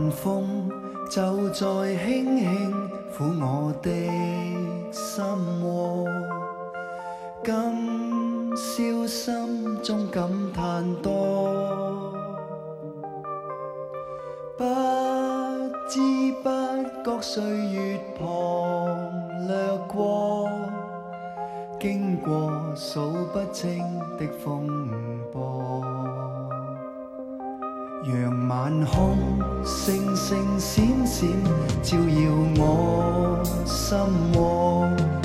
晚风就在轻轻抚我的心窝，今宵心中感叹多，不知不觉岁月旁掠过，经过數不清的風波，讓晚空星星閃閃照耀我心窩。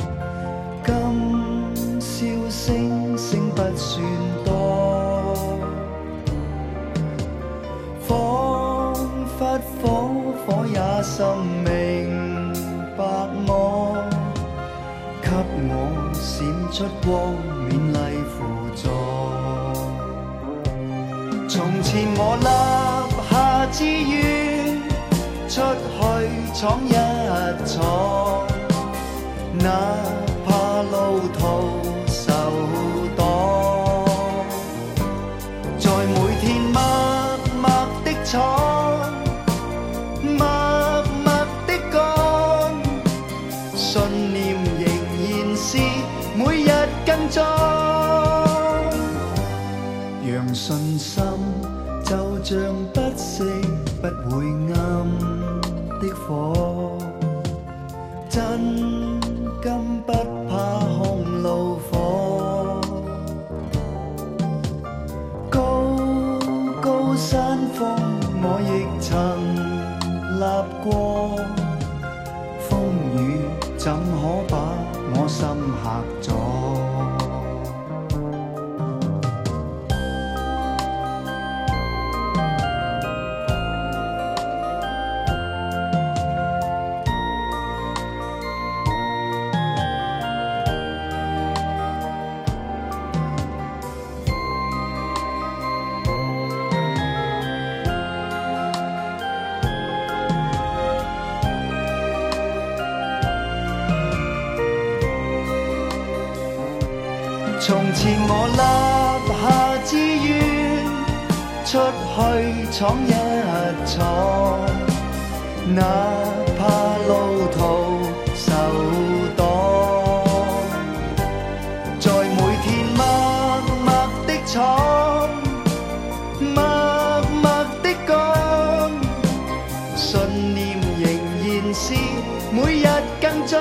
今宵星星不算多，彷彿火火也深明白我，給我閃出光，勉勵輔助。從前我立下志願，出去闖一闖，哪怕路途受擋，在每天默默的闖，默默的幹，信念仍然是每日跟蹤，讓信心就像不熄不會暗的火，真金不怕紅爐火，高高山峰我亦曾立過，風雨怎可把我心嚇阻？從前我立下志願，出去闖一闖，哪怕路途受擋，在每天默默的闖，默默的幹，信念仍然是每日跟蹤。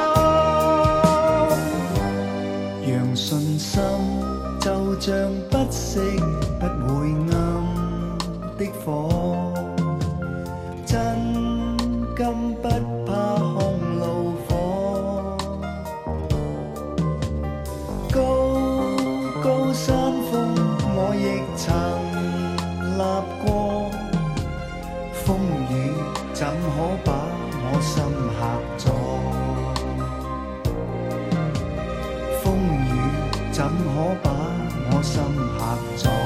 讓信心就像不熄不會暗的火，真金不怕紅爐火，高高山峰我亦曾立過，風雨怎可把我心嚇阻？怎可把我心嚇阻？